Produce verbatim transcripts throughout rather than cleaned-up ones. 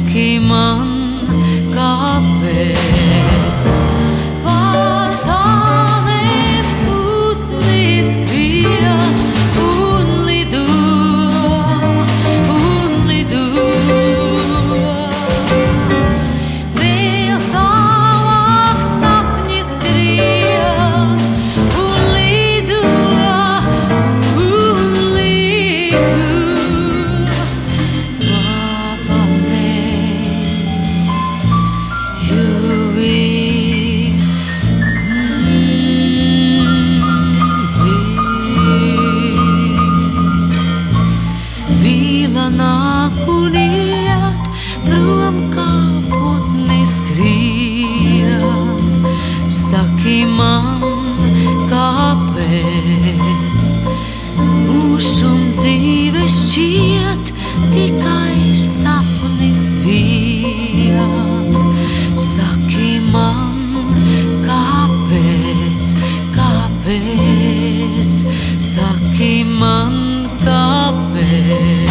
Saki man, kāpēc pār tāliem putni skrien un lido, un lido. Vēl tālāk sapņi skrien un lido, un lido. Nāk un iet prom, kā putni skrien. Saki man, kāpēc mūžs un dzīve šķiet tikai sapnis vien. Saki man, kāpēc, kāpēc, saki man, kāpēc.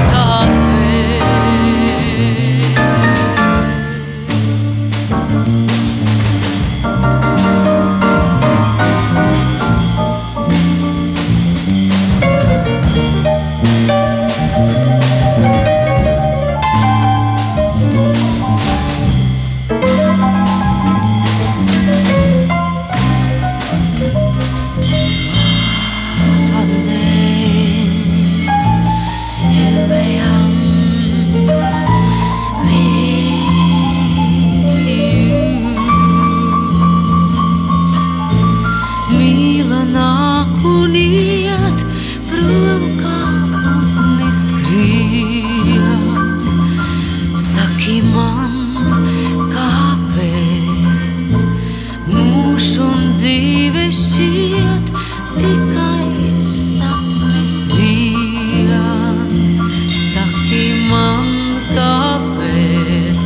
Nāk un iet prom, kā putni skrien. Saki man, kāpēc mūžs un dzīve šķiet tikai sapnis vien. Saki man, kāpēc,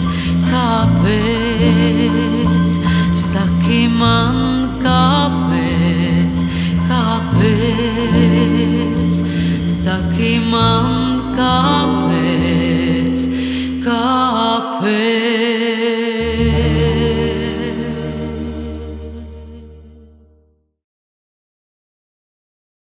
kāpēc, saki man, kāpēc, kāpēc, saki man, kāpēc, kāpēc.